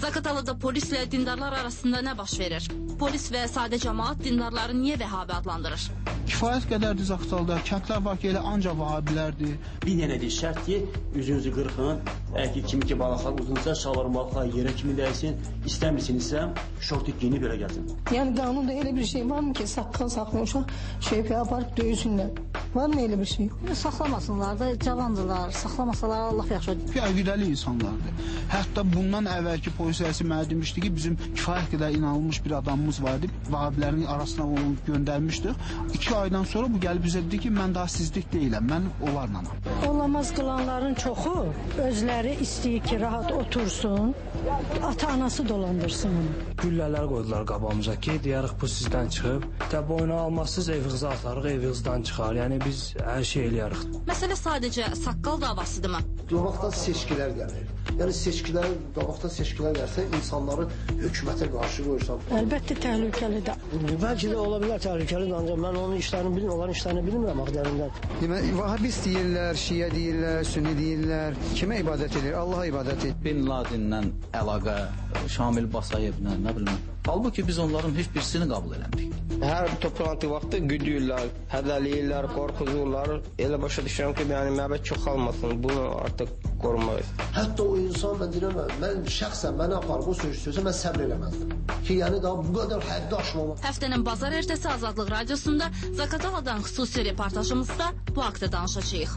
Zaqatalıda polislə dindarlar arasında nə baş verir? Polis və sadə cəmaat dindarları niyə Vəhabi adlandırır? Kifayət qədərdir Zaqatalıda. Kəndlər var ki, elə ancaq Vəhabilərdir. Bir dənədir şərt ki, üzünüzü qırxın, əgər kimi ki balıqlar uzunsa, şalvarmaqlar yerə kimi dəysin, istəmirsinizsə, şortik giyinib belə gəlsin. Yəni qanunda elə bir şey varmı ki, saqqal saxlayan uşaq şeyə aparıb döyüsünlər? Varmı elə bir şey? Saxlamasınlar da, cavandılar, saxlamasalar Allah yaxşı. Əqidəli insanlardır. Hətta bundan əvvəlki polis rəisi mənə demişdi ki, bizim kifayət qədər inanılmış bir adamımız vardı. Vəhabilərin arasına onu göndərmişdik. 2 aydan sonra bu gəlib bizə dedi ki, mən daha sizlik deyiləm, mən onlarlanam. Olamaz qılanların çoxu özləri istəyir ki, rahat otursun, ata-anası dolandırsın onu. Güllələr qoydular qabağımıza ki, deyərik bu sizdən çıxıb, boyuna almazsız evinizi atarıq, evinizdən çıxar. Yəni biz hər şey eləyərik. Məsələ sadəcə saqqal davasıdırmı? Qabaqdan seçkilər gəlir. Yəni qabaqdan seçkilər gəlsə insanları hökumətə qarşı qoyursan. Əlbəttə təhlükəlidir. Bəlkə də ola bilər təhlükəlidir, ancaq mən onun işlərini bilmirəm, onların işlərini bilmirəm axtarından. Deməli, Vahabist deyirlər, Şiə deyirlər, Sünni deyirlər. Kimə ibadət edir? Allaha ibadət edir. Bin Ladenlə əlaqə, Şamil Basayevlə, nə bilim. Halbuki biz onların heç birisini qəbul eləmirik. Hər toplantı vaxtı güdürlər, hədəliyirlər, qorxuzurlar. Elə başa düşürəm ki, yəni məbəd çoxalmasın, bunu artıq qorumalıyıq. Hətta o insan, mən deyirəm, mən şəxsən mənə aparıb o sözü mən səbr eləməzdim. Ki, yəni daha bu qədər həddi aşmamaq. Həftənin bazar ertəsi Azadlıq Radiosunda Zaqataladan xüsusi reportajımızda bu haqda danışacağıq.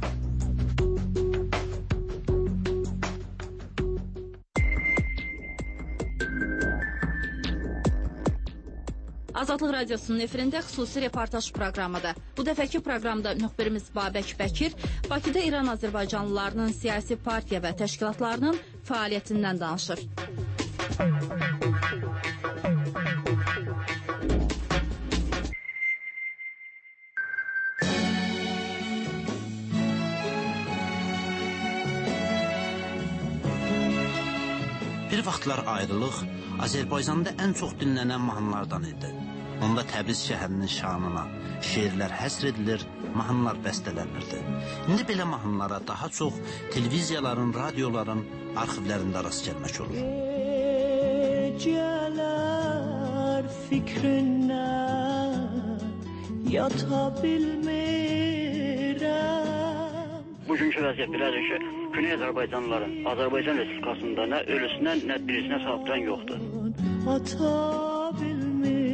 Azadlıq Radiosunun efirində xüsusi reportaj proqramıdır. Bu dəfəki proqramda müxbirimiz Babək Bəkir Bakıda İran-Azərbaycanlılarının siyasi partiya və təşkilatlarının fəaliyyətindən danışır. Bir vaxtlar ayrılıq Azərbaycanda ən çox dinlənən mahnılardan idi. Onda Təbriz şəhərinin şanına şeirlər həsr edilir, mahnılar bəstələnirdi. İndi belə mahnılara daha çox televiziyaların, radioların arxivlərində rast gəlmək olur. Geceler fikrindən yata bilmirəm. Bugünkü vəziyyət belədir ki, Güney Azərbaycanlıların Azərbaycan Respublikasında nə ölüsünə, nə dirisinə sahibdən yoxdur. Ata bilmirəm.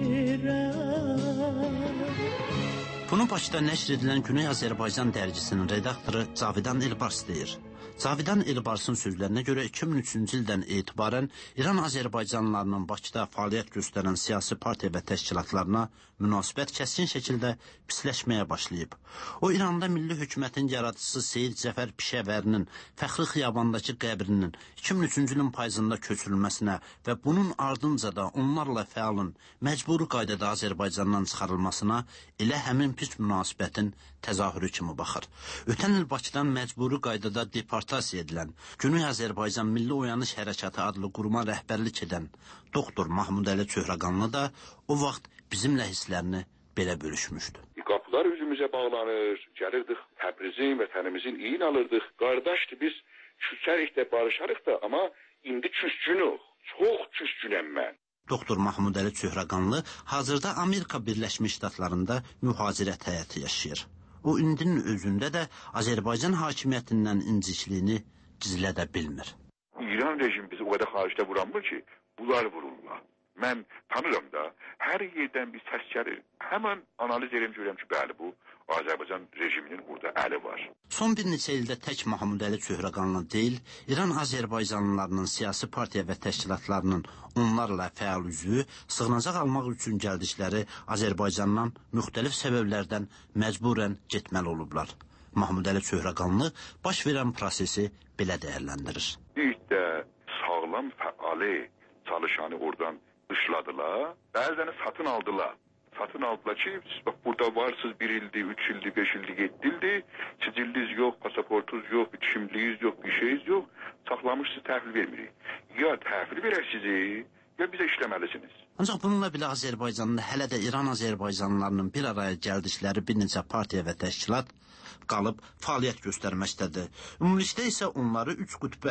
Bunu Bakıda nəşr edilən Güney Azərbaycan dərgisinin redaktoru Cavidan Elbars deyir. Cavidan Elbarsın sözlərinə görə 2003-cü ildən etibarən İran Azərbaycanlılarının Bakıda fəaliyyət göstərən siyasi partiya və təşkilatlarına münasibət kəskin şəkildə pisləşməyə başlayıb. O, İranda milli hökumətin yaradıcısı Seyid Cəfər Pişəvərinin Fəxri Xiyabandakı qəbrinin 2003-cü ilin payızında köçürülməsinə və bunun ardınca da onlarla fəalın məcburi qaydada Azərbaycandan çıxarılmasına elə həmin pis münasibətin təzahürü kimi baxır. Ötən il Bakıdan məcburi qaydada deportasiya edilən Güney Azərbaycan Milli Oyanış Hərəkatı adlı quruma rəhbərlik edən doktor Mahmud Əli Çöhrəqanlı da o vaxt bizimlə hisslərini belə bölüşmüşdü. Qapılar üzümüzə bağlanır, gəlirdik Təbrizin, vətənimizin iyin alırdıq. Qardaşdır, biz küsərik də, barışarıq da, amma indi küskünük, çox küskünəm mən. Doktor Mahmud Əli Çöhrəqanlı hazırda Amerika Birləşmiş Ştatlarında mühacirət həyatı yaşayır. O, indinin özündə də Azərbaycan hakimiyyətindən incikliyini gizlədə bilmir. İran rejimi bizi o qədər xaricdə vuranmır ki, bunlar vururlar. Mən tanırım da, hər yerdən bir səs gəlir. Həmən analiz edirəm, görürəm ki, bəli, bu Azərbaycan rejiminin burada əli var. Son bir neçə ildə tək Mahmud Əli Çöhrəqanlı deyil, İran Azərbaycanlılarının siyasi partiya və təşkilatlarının onlarla fəal üzvü sığınacaq almaq üçün gəldikləri Azərbaycandan müxtəlif səbəblərdən məcburən getməli olublar. Mahmud Əli Çöhrəqanlı baş verən prosesi belə dəyərləndirir. İlk də sağlam fəali çalışanı oradan dışladılar, bəzəni satın aldılar. Satın aldılar ki, bak burada varsınız 1 ildir, 3 ildir, 5 ildir, 7 ildir, siciliniz yok, pasaportunuz yok, bir kimliğiniz yok, bir şeyiniz yok, saxlamışsınız, təhvil vermirik. Ya təhvil verək sizi, ya bizə işləməlisiniz. Ancaq bununla belə Azərbaycanda hələ də İran Azərbaycanlılarının bir araya gəldikləri bir neçə partiya və təşkilat qalıb fəaliyyət göstərməkdədir. Ümumilikdə isə onları 3 qütbə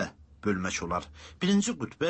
bölmək olar. Birinci qütbə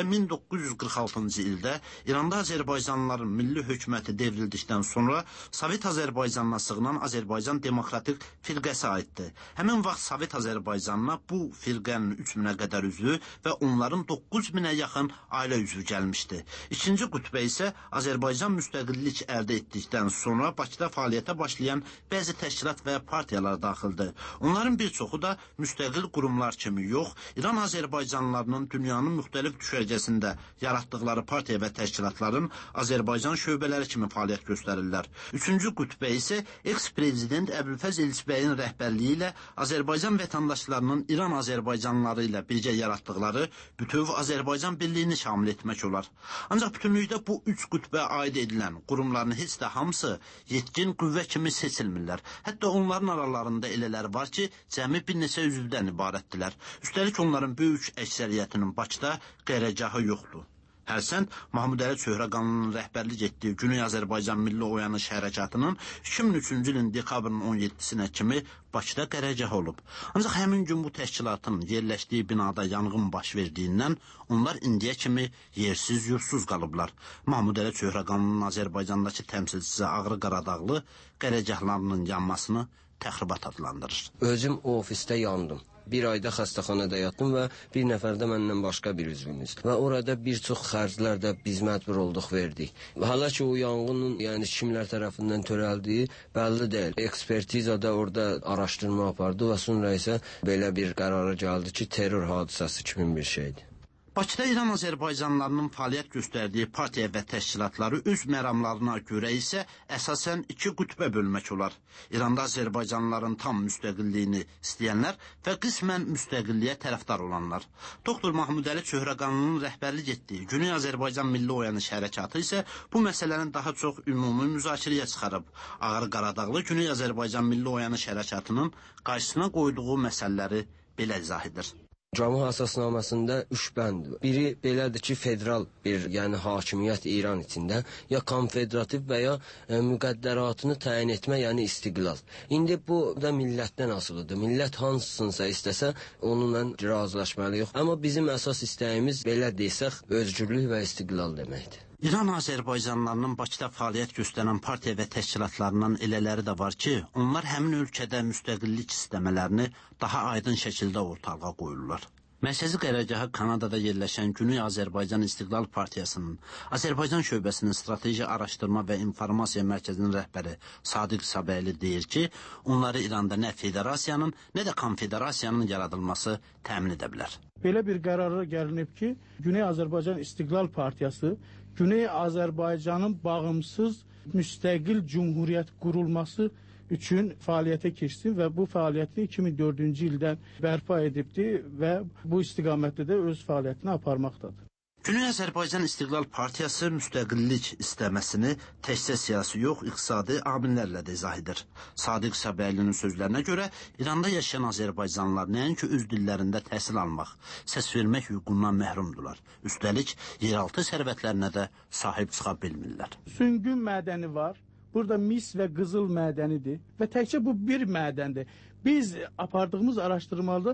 1946-cı ildə İranda Azərbaycanlıların milli hökuməti devrildikdən sonra Sovet Azərbaycanına sığınan Azərbaycan Demokratik Firqəsi aiddir. Həmin vaxt Sovet Azərbaycanına bu firqənin 3000-ə qədər üzvü və onların 9000-ə yaxın ailə üzvü gəlmişdi. İkinci qütbə isə Azərbaycan müstəqillik əldə etdikdən sonra Bakıda fəaliyyətə başlayan bəzi təşkilat və partiyalar daxildir. Onların bir çoxu da müstəqil qurumlar kimi yox, İran Azərbaycanlılarının dünyanın müxtəlif düşərgəsində yaratdıqları partiya və təşkilatların Azərbaycan şöbələri kimi fəaliyyət göstərirlər. Üçüncü qütbə isə eks-prezident Əbülfəz Elçibəyin rəhbərliyi ilə Azərbaycan vətəndaşlarının İran Azərbaycanlıları ilə birgə yaratdıqları bütöv Azərbaycan birliyini şamil etmək olar. Ancaq bütünlükdə bu üç qütbə aid edilən qurumların heç də hamısı yetkin qüvvə kimi seçilmirlər. Hətta onların aralarında elələri var ki, cəmi bir neçə üzvdən ibarətdirlər. Üstəlik onların böyük əksəriyyətinin Bakıda qərargahı yoxdur. Hərçənd Mahmud Əli Çöhrəqanlının rəhbərlik etdiyi Güney Azərbaycan Milli Oyanış Hərəkatının 2003-cü ilin dekabrın 17-sinə kimi Bakıda qərargahı olub. Ancaq həmin gün bu təşkilatın yerləşdiyi binada yanğın baş verdiyindən onlar indiyə kimi yersiz, yursuz qalıblar. Mahmud Əli Çöhrəqanlının Azərbaycandakı təmsilçisi Ağrı Qaradağlı qərargahlarının yanmasını təxribat adlandırır. Özüm o ofisdə yandım. Bir ayda xəstəxanada yatdım və bir nəfər də məndən başqa bir üzvümüz. Və orada bir çox xərclər də biz məcbur olduq verdik. Hala ki o yanğının kimlər tərəfindən törəldiyi bəlli deyil. Ekspertizada orada araşdırma apardı və sonra isə belə bir qərara gəldi ki, terror hadisəsi kimi bir şeydir. Bakıda İran Azərbaycanlılarının fəaliyyət göstərdiyi partiya və təşkilatları öz məramlarına görə isə əsasən iki qütbə bölmək olar. İranda Azərbaycanlıların tam müstəqilliyini istəyənlər və qismən müstəqilliyə tərəfdar olanlar. Doktor Mahmud Əli Çöhrəqanlının rəhbərlik etdiyi Güney Azərbaycan Milli Oyanış Hərəkatı isə bu məsələni daha çox ümumi müzakirəyə çıxarıb. Ağrı Qaradağlı Güney Azərbaycan Milli Oyanış Hərəkatının qarşısına qoyduğu məsələləri belə izah edir. Cəmuh əsasnaməsində 3 bənd var. Biri belədir ki, federal bir, hakimiyyət İran içində, ya konfederativ və ya müqəddəratını təyin etmə, istiqlal. İndi bu da millətdən asılıdır. Millət hansısınsa istəsə, onunla razılaşmalıyıq. Amma bizim əsas istəyimiz, belə desək, özgürlük və istiqlal deməkdir. İran Azərbaycanlılarının Bakıda fəaliyyət göstərən partiya və təşkilatlarından elələri də var ki, onlar həmin ölkədə müstəqillik istəmələrini daha aydın şəkildə ortalığa qoyurlar. Mərkəzi qərargahı Kanadada yerləşən Güney Azərbaycan İstiqlal Partiyasının Azərbaycan şöbəsinin strateji araşdırma və informasiya mərkəzinin rəhbəri Sadiq Sabəyli deyir ki, onları İranda nə federasiyanın, nə də konfederasiyanın yaradılması təmin edə bilər. Belə bir qərara gəlinib ki, Güney Azərbaycan İstiqlal Partiyası Güney Azərbaycanın bağımsız müstəqil cumhuriyyət qurulması üçün fəaliyyətə keçsin və bu fəaliyyətini 2004-cü ildən bərpa edibdir və bu istiqamətdə də öz fəaliyyətini aparmaqdadır. Güney Azərbaycan İstiqlal Partiyası müstəqillik istəməsini təkcə siyasi yox, iqtisadi amillərlə də izah edir. Sadiq Səbəylinin sözlərinə görə İranda yaşayan Azərbaycanlılar nəinki öz dillərində təhsil almaq, səs vermək hüququndan məhrumdular. Üstəlik, yeraltı sərvətlərinə də sahib çıxa bilmirlər. Süngün mədəni var, burada mis və qızıl mədənidir və təkcə bu bir mədəndir. Biz apardığımız araşdırmalarda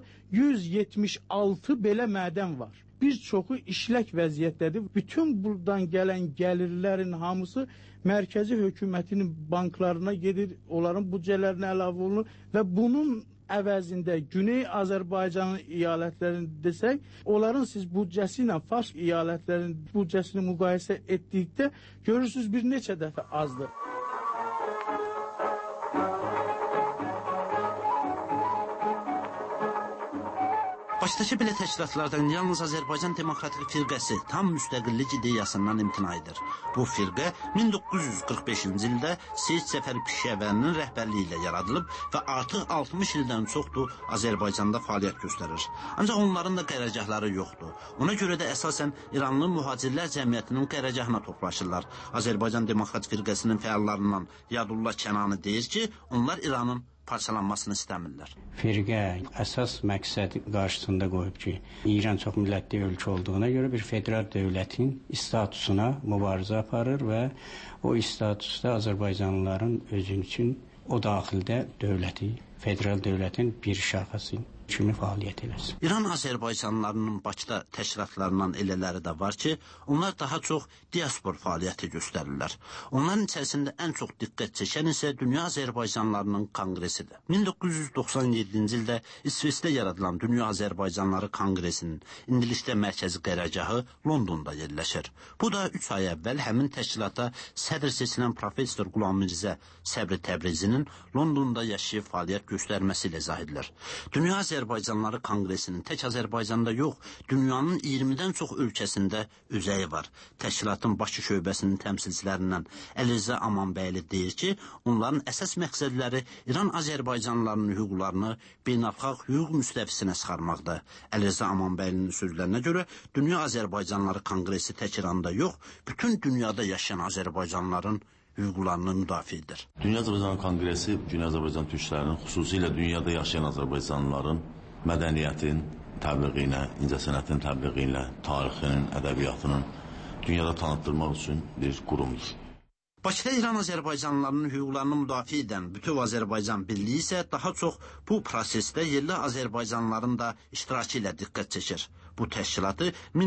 176 belə mədən var. Bir çoxu işlək vəziyyətdədir. Bütün buradan gələn gəlirlərin hamısı mərkəzi hökumətinin banklarına gedir, onların büdcələrinə əlavə olunur və bunun əvəzində Güney Azərbaycanın iyalətlərini desək, onların siz büdcəsi ilə Fars iyalətlərinin büdcəsini müqayisə etdikdə görürsünüz bir neçə dəfə azdır. Bakıdakı belə təşkilatlardan yalnız Azərbaycan Demokratik Firqəsi tam müstəqillik ideyasından imtina edir. Bu firqə 1945-ci ildə Seyid Cəfər Pişəvərinin rəhbərliyi ilə yaradılıb və artıq 60 ildən çoxdur Azərbaycanda fəaliyyət göstərir. Ancaq onların da qərargahları yoxdur. Ona görə də əsasən İranlı mühacirlər cəmiyyətinin qərargahına toplaşırlar. Azərbaycan Demokratik Firqəsinin fəallarından Yadullah Kənani deyir ki, onlar İranın parçalanmasını istəmirlər. Firqə əsas məqsəd qarşısında qoyub ki, İran çox millətli ölkə olduğuna görə bir federal dövlətin statusuna mübarizə aparır və o statusda Azərbaycanlıların özü üçün o daxildə dövləti, federal dövlətin bir şaxası kimi fəaliyyət eləsin. İran Azərbaycanlılarının Bakıda təşkilatlarından elələri də var ki, onlar daha çox diaspor fəaliyyəti göstərirlər. Onların içərisində ən çox diqqət çəkən isə Dünya Azərbaycanlılarının Konqresidir. 1997-ci ildə İsveçdə yaradılan Dünya Azərbaycanlıları Konqresinin indilikdə mərkəzi qərargahı Londonda yerləşir. Bu da 3 ay əvvəl həmin təşkilata sədr seçilən professor Qulam Mirzə Səbri Təbrizinin Londonda yaşayıb fəaliyyət göstərməsi ilə izah edilir. Dünya Azərbaycanlıları Konqresinin tək Azərbaycanda yox, dünyanın 20-dən çox ölkəsində özəyi var. Təşkilatın Bakı şöbəsinin təmsilçilərindən Əlirza Amanbəyli deyir ki, onların əsas məqsədləri İran Azərbaycanlılarının hüquqlarını beynəlxalq hüquq müstəvisinə çıxarmaqdır. Əlirza Amanbəylinin sözlərinə görə Dünya Azərbaycanlıları Konqresi tək İranda yox, bütün dünyada yaşayan Azərbaycanlıların hüquqlarını müdafiə edir. Dünya Azərbaycan Konqresi, Dünya Azərbaycan türklərinin, xüsusilə dünyada yaşayan Azərbaycanlıların mədəniyyətin təbliğinə, incəsənətin təbliğinə, tarixinin, ədəbiyyatının dünyada tanıtdırmaq üçün bir qurumdur. Bakıda İran Azərbaycanlılarının hüquqlarını müdafiə edən Bütöv Azərbaycan Birliyi isə daha çox bu prosesdə yerli Azərbaycanlıların da iştirakı ilə diqqət çəkir. Bu təşkilatı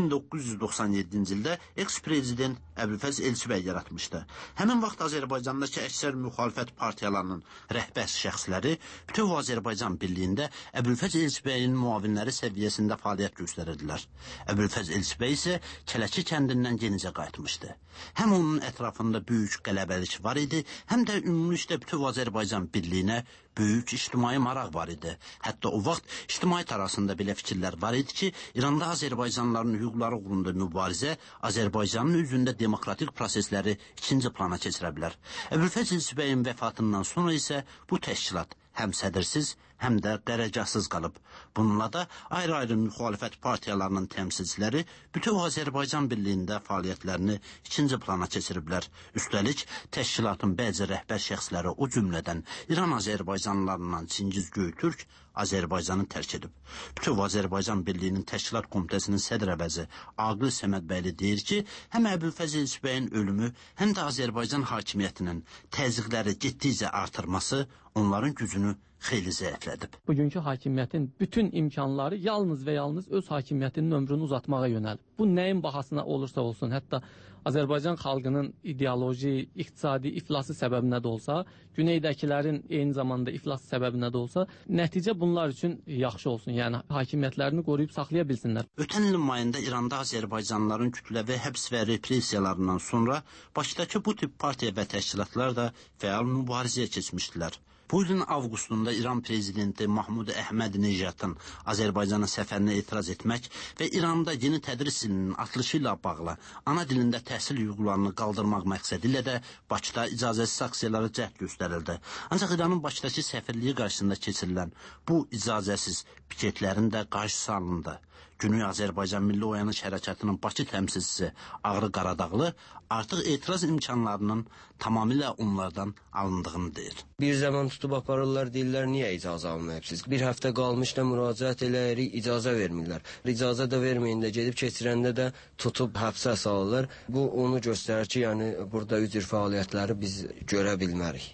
1997-ci ildə eks-prezident Əbülfəz Elçibəy yaratmışdı. Həmin vaxt Azərbaycandakı əksər müxalifət partiyalarının rəhbər şəxsləri Bütöv Azərbaycan Birliyində Əbülfəz Elçibəyin müavinləri səviyyəsində fəaliyyət göstərirdilər. Əbülfəz Elçibəy isə Kələki kəndindən yenicə qayıtmışdı. Həm onun ətrafında böyük qələbəlik var idi, həm də ümumilikdə Bütöv Azərbaycan Birliyinə böyük ictimai maraq var idi. Hətta o vaxt ictimai arasında belə fikirlər var idi ki, İranda Azərbaycanlıların hüquqları uğrunda mübarizə Azərbaycanın üzündə demokratik prosesləri ikinci plana keçirə bilər. Əbülfəz Elçibəyin vəfatından sonra isə bu təşkilat həm sədrsiz, həm də dərəcəsiz qalıb. Bununla da ayrı-ayrı müxalifət partiyalarının təmsilçiləri Bütöv Azərbaycan Birliyində fəaliyyətlərini ikinci plana keçiriblər. Üstəlik, təşkilatın bəzi rəhbər şəxsləri o cümlədən İran Azərbaycanlılarından Çingiz Göytürk Azərbaycanı tərk edib. Bütöv Azərbaycan Birliyinin təşkilat komitəsinin sədr əvəzi Aqil Səmədbəyli deyir ki, həm Əbülfəz Elçibəyin ölümü, həm də Azərbaycan hakimiyyətinin təzyiqləri getdikcə artırması onların gücünü xeyli zəiflədib. Bugünkü hakimiyyətin bütün imkanları yalnız və yalnız öz hakimiyyətinin ömrünü uzatmağa yönəlib. Bu nəyin bahasına olursa olsun, hətta Azərbaycan xalqının ideoloji, iqtisadi iflası səbəbinə də olsa, güneydəkilərin eyni zamanda iflası səbəbinə də olsa, nəticə bunlar üçün yaxşı olsun. Yəni hakimiyyətlərini qoruyub saxlaya bilsinlər. Ötən ilin mayında İranda Azərbaycanlıların kütləvi həbs və repressiyalarından sonra Bakıdakı bu tip partiya və təşkilatlar da fəal mübarizəyə keçmişdilər. Bu ilin avqustunda İran prezidenti Mahmud Əhməd-Necatın Azərbaycana səfərinə etiraz etmək və İranda yeni tədris ilinin açılışı ilə bağlı ana dilində təhsil hüquqlarını qaldırmaq məqsədi ilə də Bakıda icazəsiz aksiyalara cəhd göstərildi. Ancaq İranın Bakıdakı səfirliyi qarşısında keçirilən bu icazəsiz piketlərin də qarşısı alındı. Güney Azərbaycan Milli Oyanış Hərəkatının Bakı təmsilçisi Ağrı Qaradağlı artıq etiraz imkanlarının tamamilə onlardan alındığını deyir. Bir zaman tutub aparırlar, deyirlər, niyə icazə almayıbsınız? Bir həftə qalmışda müraciət eləyirik, icazə vermirlər. İcazə də verməyində gedib keçirəndə də tutub həbsə salırlar. Bu onu göstərir ki, yəni burada üzr fəaliyyətləri biz görə bilmərik.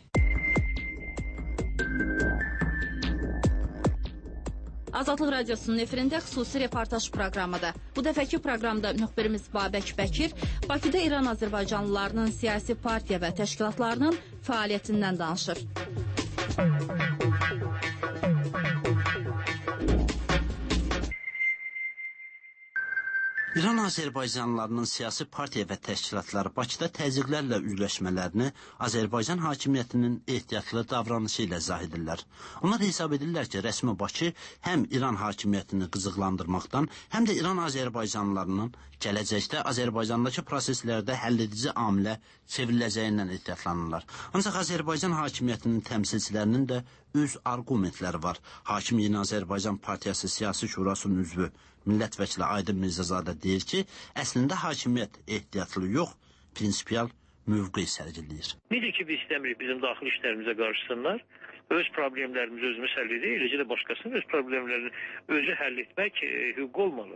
Azadlıq Radiosunun efirində xüsusi reportaj proqramıdır. Bu dəfəki proqramda müxbirimiz Babək Bəkir Bakıda İran Azərbaycanlılarının siyasi partiya və təşkilatlarının fəaliyyətindən danışır. İran Azərbaycanlılarının siyasi partiya və təşkilatları Bakıda təzyiqlərlə üzləşmələrini Azərbaycan hakimiyyətinin ehtiyatlı davranışı ilə izah edirlər. Onlar hesab edirlər ki, rəsmi Bakı həm İran hakimiyyətini qızıqlandırmaqdan, həm də İran Azərbaycanlılarının gələcəkdə Azərbaycandakı proseslərdə həlledici amilə çevriləcəyindən ehtiyatlanırlar. Ancaq Azərbaycan hakimiyyətinin təmsilçilərinin də öz argumentləri var. Hakim Yeni Azərbaycan Partiyası Siyasi Şurasının üzvü millət vəkili Aydın Mirzəzadə deyir ki, əslində hakimiyyət ehtiyatlı yox, prinsipial mövqe sərgiləyir. Nedir ki, biz istəmirik bizim daxili işlərimizə qarşısınlar, öz problemlərimizi özümüz həll edir, eləcə də başqasının öz problemlərini özü həll etmək hüquq olmalıdır.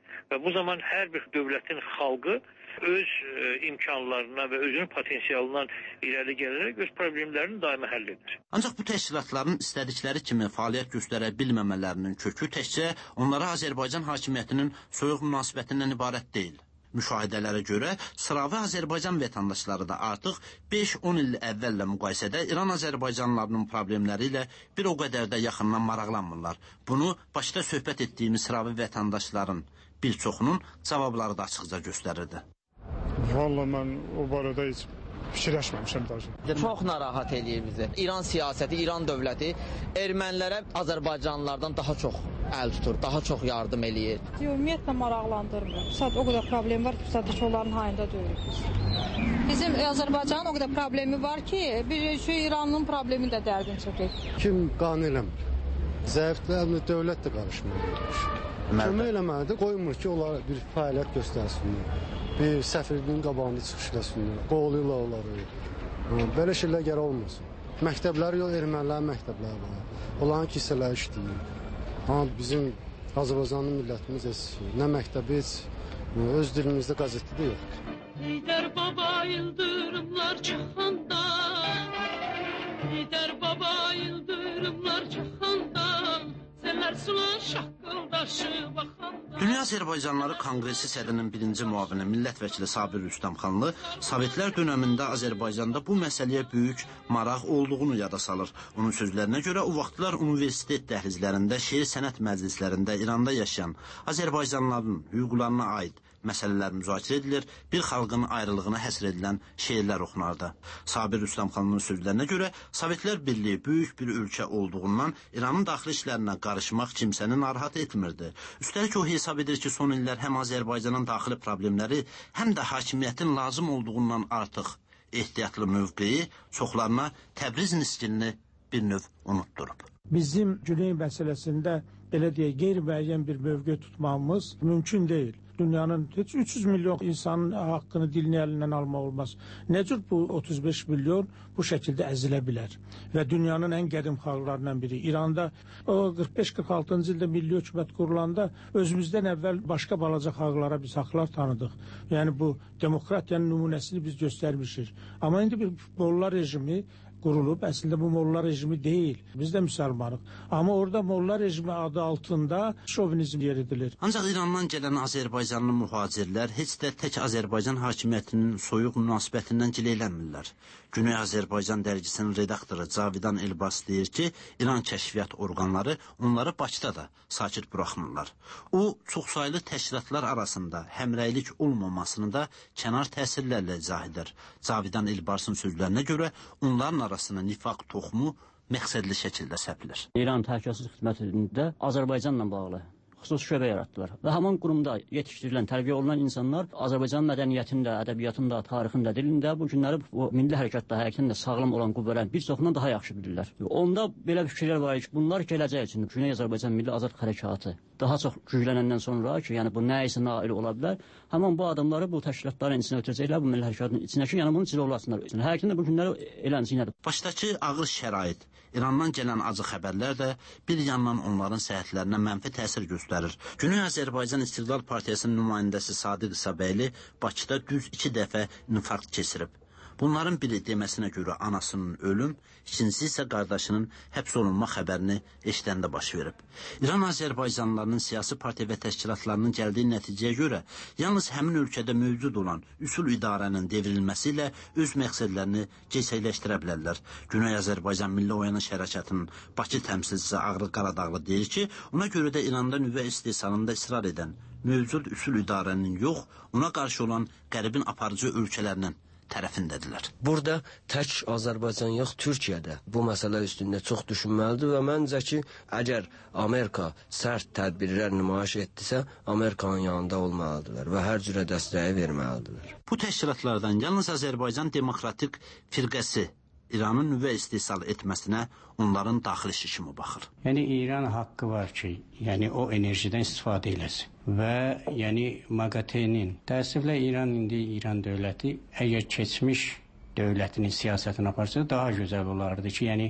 Və bu zaman hər bir dövlətin xalqı öz imkanlarına və özünün potensialından irəli gələrək öz problemlərini daimi həll edir. Ancaq bu təşkilatların istədikləri kimi fəaliyyət göstərə bilməmələrinin kökü təkcə onlara Azərbaycan hakimiyyətinin soyuq münasibətindən ibarət deyil. Müşahidələrə görə sıravi Azərbaycan vətəndaşları da artıq 5-10 il əvvəllə müqayisədə İran Azərbaycanlılarının problemləri ilə bir o qədər də yaxından maraqlanmırlar. Bunu başda söhbət etdiyimiz sıravi vətəndaşların bir çoxunun cavabları da açıqca göstərirdi. Vallahi mən o barədə heç fikirləşməmişəm daha. Çox narahat eləyir bizi. İran siyasəti, İran dövləti ermənilərə Azərbaycanlılardan daha çox əl tutur, daha çox yardım eləyir. Ümumiyyətlə maraqlandırmır. O qədər problem var ki, sadəcə onların hayında deyirik biz. Bizim Azərbaycanın o qədər problemi var ki, bir İranın problemi də dərdini çəkir. Kim qane eləmir? Zəiflərlə dövlət də qarışmır. Kömək eləməlidir, qoymur ki, onlar bir fəaliyyət göstərsinlər. Bir səfirliyin qabağında çıxış eləsinlər, qovulurlar onları. Belə şeylər gərək olmasın. Məktəbləri yox, ermənilərin məktəbləri var. Onların kilsələri işləyir. Bizim Azərbaycanlı millətimiz nə məktəbi, öz dilimizdə qazeti də yoxdur. Heydər baba yıldırımlar çaxanda, Heydər baba yıldırımlar çaxanda, Sələr sular şaqqıldaşı baxanda. Dünya Azərbaycanlıları Konqresi sədrinin birinci müavini millət vəkili Sabir Rüstəmxanlı Sovetlər dönəmində Azərbaycanda bu məsələyə böyük maraq olduğunu yada salır. Onun sözlərinə görə o vaxtlar universitet dəhlizlərində, şeir sənət məclislərində İranda yaşayan Azərbaycanlıların hüquqlarına aid məsələlər müzakirə edilir, bir xalqın ayrılığına həsr edilən şeirlər oxunardı. Sabir Rüstəmxanlının sözlərinə görə Sovetlər Birliyi böyük bir ölkə olduğundan İranın daxili işlərinə qarışmaq kimsəni narahat etmirdi. Üstəlik o hesab edir ki, son illər həm Azərbaycanın daxili problemləri, həm də hakimiyyətin lazım olduğundan artıq ehtiyatlı mövqeyi çoxlarına Təbriz niskinini bir növ unutturub. Bizim Güney məsələsində belə deyək, qeyri-müəyyən bir mövqe tutmamız mümkün deyil. Dünyanın heç 300 milyon insanın haqqını dilini əlindən almaq olmaz. Nə cür bu 35 milyon bu şəkildə əzilə bilər? Və dünyanın ən qədim xalqlarından biri. İranda o 45-46-cı ildə milli hökumət qurulanda özümüzdən əvvəl başqa balaca xalqlara biz haqlar tanıdıq. Yəni bu demokratiyanın nümunəsini biz göstərmişik. Amma indi bir molla rejimi qurulub, əslində bu molla rejimi deyil. Biz də müsəlmanıq. Amma orada molla rejimi adı altında şovinizm yeridilir. Ancaq İrandan gələn Azərbaycanlı mühacirlər heç də tək Azərbaycan hakimiyyətinin soyuq münasibətindən gileylənmirlər. Güney Azərbaycan dərgisinin redaktoru Cavidan Elbas deyir ki, İran kəşfiyyat orqanları onları Bakıda da sakit buraxmırlar. O, çoxsaylı təşkilatlar arasında həmrəylik olmamasını da kənar təsirlərlə izah edir. Cavidan Elbasın sözlərinə görə onların arasına nifaq toxumu məqsədli şəkildə səpilir. İran Təhlükəsizlik Xidmətində Azərbaycanla bağlı xüsusi şöbə yaratdılar. Və həmin qurumda yetişdirilən, tərbiyə olunan insanlar Azərbaycan mədəniyyətində, ədəbiyyatında, tarixində, dilində bu günləri bu milli hərəkatda həqiqətən də sağlam olan qüvvələrin bir çoxundan daha yaxşı bilirlər. Onda belə fikirlər var ki, bunlar gələcək üçün Güney Azərbaycan Milli Azadlıq Hərəkatı daha çox güclənəndən sonra ki, yəni bu nə isə nail ola bilər, həmin bu adamları bu təşkilatların içinə ötürəcəklər, bu milli hərəkatın içinə ki, yəni bunu cilovlasınlar. Həqiqətən də bu günləri elənciyinədir. Başdakı ağır şərait, İrandan gələn acı xəbərlər də bir yandan onların səhhətlərinə mənfi təsir göstərir. Güney Azərbaycan İstiqlal Partiyasının nümayəndəsi Sadiq İsabəyli Bakıda düz 2 dəfə infarkt keçirib. Bunların biri deməsinə görə anasının ölüm, ikincisi isə qardaşının həbs olunma xəbərini eşidəndə baş verib. İran Azərbaycanlılarının siyasi partiya və təşkilatlarının gəldiyi nəticəyə görə yalnız həmin ölkədə mövcud olan üsul idarənin devrilməsi ilə öz məqsədlərini gerçəkləşdirə bilərlər. Güney Azərbaycan Milli Oyanış Hərəkatının Bakı təmsilçisi Ağrı Qaradağlı deyir ki, ona görə də İranda nüvə istehsalında israr edən mövcud üsul idarənin yox, ona qarşı olan qəribin aparıcı ölkələrinin tərəfindədirlər. Burada tək Azərbaycan yox, Türkiyə də bu məsələ üstündə çox düşünməlidir və məncə ki, əgər Amerika sərt tədbirlər nümayiş etdisə, Amerikanın yanında olmalıdırlar və hər cürə dəstəyi verməlidirlər. Bu təşkilatlardan yalnız Azərbaycan Demokratik Firqəsi İranın nüvə istehsal etməsinə onların daxili işi kimi baxır. Yəni İran haqqı var ki, yəni o enerjidən istifadə eləsin. Və yəni MAQATE-nin təəssüflə İran dövləti əgər keçmiş dövlətinin siyasətini aparsa daha gözəl olardı ki, yəni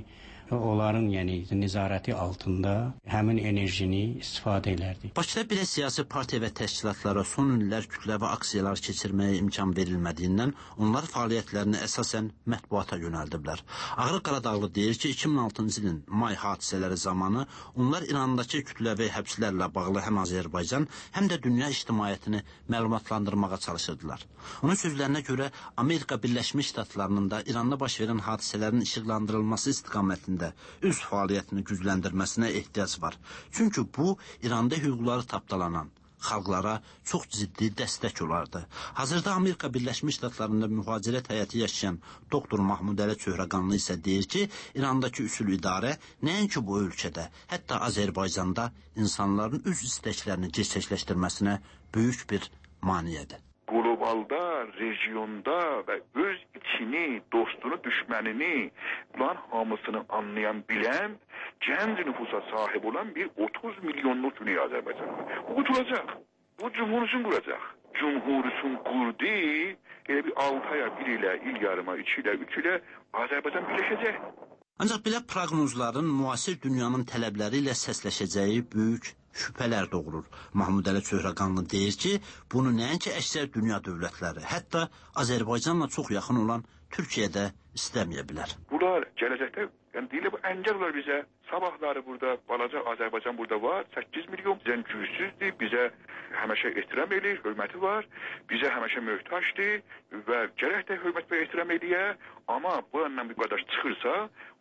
onların yəni nəzarəti altında həmin enerjini istifadə edərdi. Bakıda belə siyasi partiya və təşkilatlara son illər kütləvi aksiyalar keçirməyə imkan verilmədiyindən onlar fəaliyyətlərini əsasən mətbuata yönəldiblər. Ağrı Qaradağlı deyir ki, 2006-cı ilin may hadisələri zamanı onlar İrandakı kütləvi həbslərlə bağlı həm Azərbaycan, həm də dünya ictimaiyyətini məlumatlandırmağa çalışırdılar. Onun sözlərinə görə Amerika Birləşmiş Ştatlarının da İranda baş verən hadisələrin işıqlandırılması istiqamətində öz fəaliyyətini gücləndirməsinə ehtiyac var. Çünki bu, İranda hüquqları tapdalanan xalqlara çox ciddi dəstək olardı. Hazırda Amerika Birləşmiş Ştatlarında mühacirət həyatı yaşayan doktor Mahmud Əli Çöhrəqanlı isə deyir ki, İrandakı üsul idarə nəinki bu ölkədə, hətta Azərbaycanda insanların öz istəklərini gerçəkləşdirməsinə böyük bir maneədir. Globalda, regionda və öz içini, dostunu, düşmənini, bunların hamısını anlayan, bilən, gənc nüfusa sahib olan bir 30 milyonluq Güney Azərbaycan. Bu qutulacaq. Bu cumhursun quracaq. Cumhursun qurdu, elə bir 6 aya, 1 ilə, il yarıma, 2 ilə, 3 ilə Azərbaycan birləşəcək. Ancaq belə proqnozların müasir dünyanın tələbləri ilə səsləşəcəyi böyük şübhələr doğurur. Mahmud Əli Çöhrəqanlı deyir ki, bunu nəinki əksər dünya dövlətləri, hətta Azərbaycanla çox yaxın olan Türkiyədə istəməyə bilər. Bunlar gələcəkdə, yəni deyilə bu əngəl olar bizə. Sabahları burada, balaca Azərbaycan burada var, 8 milyon bizdən gücsüzdür, bizə həmişə ehtiram edir, hörməti var, bizə həmişə möhtaçdır və gərək də hörmət və ehtiram eləyə, amma bu yandan bir qardaş çıxırsa,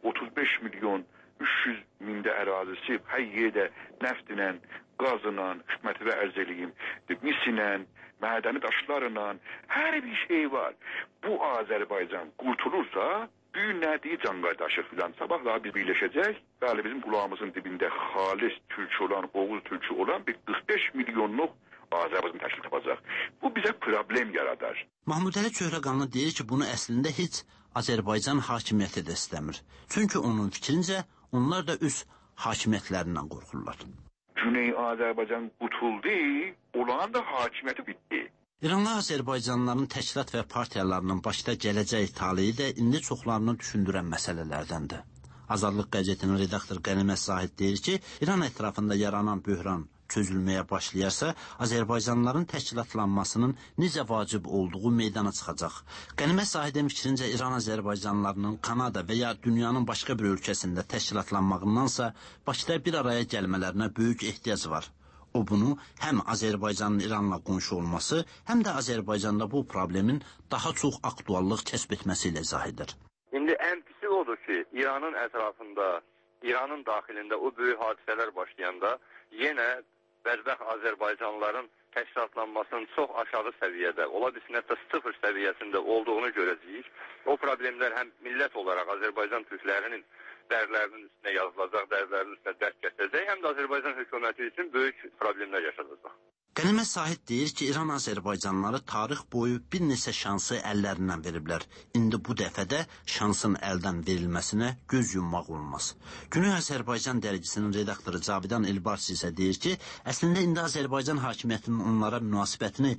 35 milyon 300 mində ərazisi hər yerdə nəftlə, qazla, xidməti və ərz eləyim, misinlə, mədəni daşlarla, hər bir şey var. Bu Azərbaycan qurtulursa, büyük nədiyi can qardaşı filan. Sabahlar biz birləşəcək, bəli bizim qulağımızın dibində xalis türkü olan, Oğuz türkü olan bir 45 milyonluq Azərbaycan təşkil tapacaq. Bu bizə problem yaradar. Mahmud Əli Çöhrəqanlı deyir ki, bunu əslində heç Azərbaycan hakimiyyəti də istəmir. Çünki onun fikrincə, onlar da öz hakimiyyətlərindən qorxurlar. Güney Azərbaycan qutuldu, olan da hakimiyyəti bitdi. İranlı Azərbaycanlıların təşkilat və partiyalarının başda gələcək taleyi də indi çoxlarını düşündürən məsələlərdəndir. Azadlıq qəzetinin redaktor Qənimət Zahid deyir ki, İran ətrafında yaranan böhran çözülməyə başlayarsa, Azərbaycanlıların təşkilatlanmasının necə vacib olduğu meydana çıxacaq. Qənimət Zahidin fikrincə İran Azərbaycanlılarının Kanada və ya dünyanın başqa bir ölkəsində təşkilatlanmağındansa, Bakıda bir araya gəlmələrinə böyük ehtiyac var. O bunu həm Azərbaycanın İranla qonşu olması, həm də Azərbaycanda bu problemin daha çox aktuallıq kəsb etməsi ilə izah edir. İndi ən pisi odur ki, İranın ətrafında, İranın daxilində o böyük hadisələr başlayanda yenə bədbəxt Azərbaycanlıların təşkilatlanmasının çox aşağı səviyyədə, ola bilsin hətta 0 səviyyəsində olduğunu görəcəyik. O problemlər həm millət olaraq Azərbaycan türklərinin dərlərinin üstünə yazılacaq, dərlərinin üstünə dərk kəsəcək, həm də Azərbaycan hökuməti üçün böyük problemlər yaşadacaq. Qənimət Zahid deyir ki, İran Azərbaycanlıları tarix boyu bir neçə şansı əllərindən veriblər. İndi bu dəfədə şansın əldən verilməsinə göz yummaq olmaz. Güney Azərbaycan dərgisinin redaktoru Cavidan Elbarsi isə deyir ki, əslində indi Azərbaycan hakimiyyətinin onlara münasibətini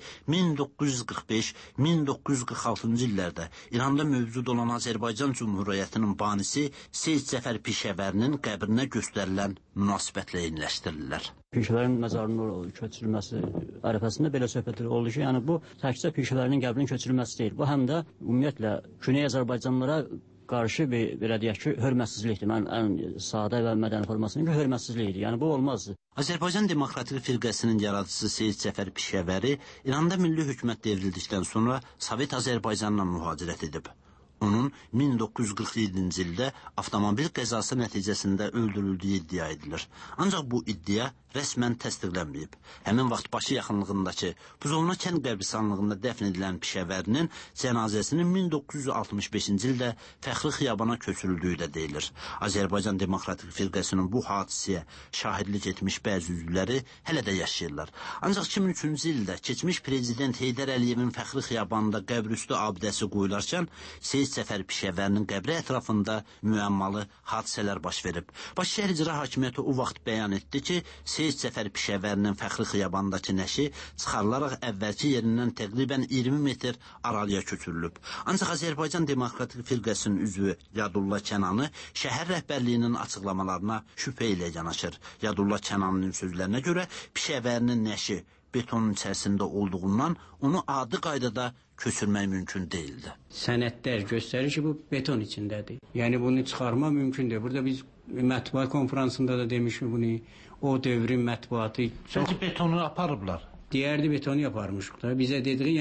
1945-1946-cı illərdə İranda mövcud olan Azərbaycan Cumhuriyyətinin banisi Seyid Cəfər Pişəvərinin qəbrinə göstərilən münasibətlə eyniləşdirirlər. Pişələrin məzarının köçürülməsi ərəfəsində belə söhbətlər oldu ki, yəni bu təkcə pişələrinin qəbrinin köçürülməsi deyil. Bu həm də ümumiyyətlə Güney Azərbaycanlılara qarşı bir belə deyək ki, hörmətsizlikdir. Mən ən sadə və mədəni formasının ki, hörmətsizlikdir. Yəni bu olmaz. Azərbaycan Demokratik Firqəsinin yaradıcısı Seyid Cəfər Pişəvəri İranda milli hökumət devrildikdən sonra Sovet Azərbaycanla mühacirət edib. Onun 1947-ci ildə avtomobil qəzası nəticəsində öldürüldüyü iddia edilir. Ancaq bu iddia rəsmən təsdiqlənməyib. Həmin vaxt Bakı yaxınlığındakı Buzovna kənd qəbristanlığında dəfn edilən Pişəvərinin cənazəsinin 1965-ci ildə Fəxri Xiyabana köçürüldüyü də deyilir. Azərbaycan Demokratik Firqəsinin bu hadisəyə şahidlik etmiş bəzi üzvləri hələ də yaşayırlar. Ancaq 2003-cü ildə keçmiş prezident Heydər Əliyevin Fəxri Xiyabanında qəbrüstü abidəsi qoyularkən Seyid Seyid Cəfər Pişəvərinin qəbri ətrafında müəmmalı hadisələr baş verib. Bakışəhər İcra Hakimiyyəti o vaxt bəyan etdi ki, Seyid Cəfər Pişəvərinin Fəxri Xiyabandakı nəşi çıxarılaraq əvvəlki yerindən təqribən 20 metr aralıya köçürülüb. Ancaq Azərbaycan Demokratik Firqəsinin üzvü Yadullah Kənanı şəhər rəhbərliyinin açıqlamalarına şübhə ilə yanaşır. Yadullah Kənanın sözlərinə görə Pişəvərinin nəşi betonun içərisində olduğundan onu adi qaydada köçürmək mümkün deyildi. Sənədlər göstərir ki, bu beton içindədir. Yəni bunu çıxarma mümkündür. Burada biz mətbuat konferansında da demişik bunu. O dövrün mətbuatı çox... Betonu aparıblar. Deyərdi betonu yaparmışıq da. Bizə dediği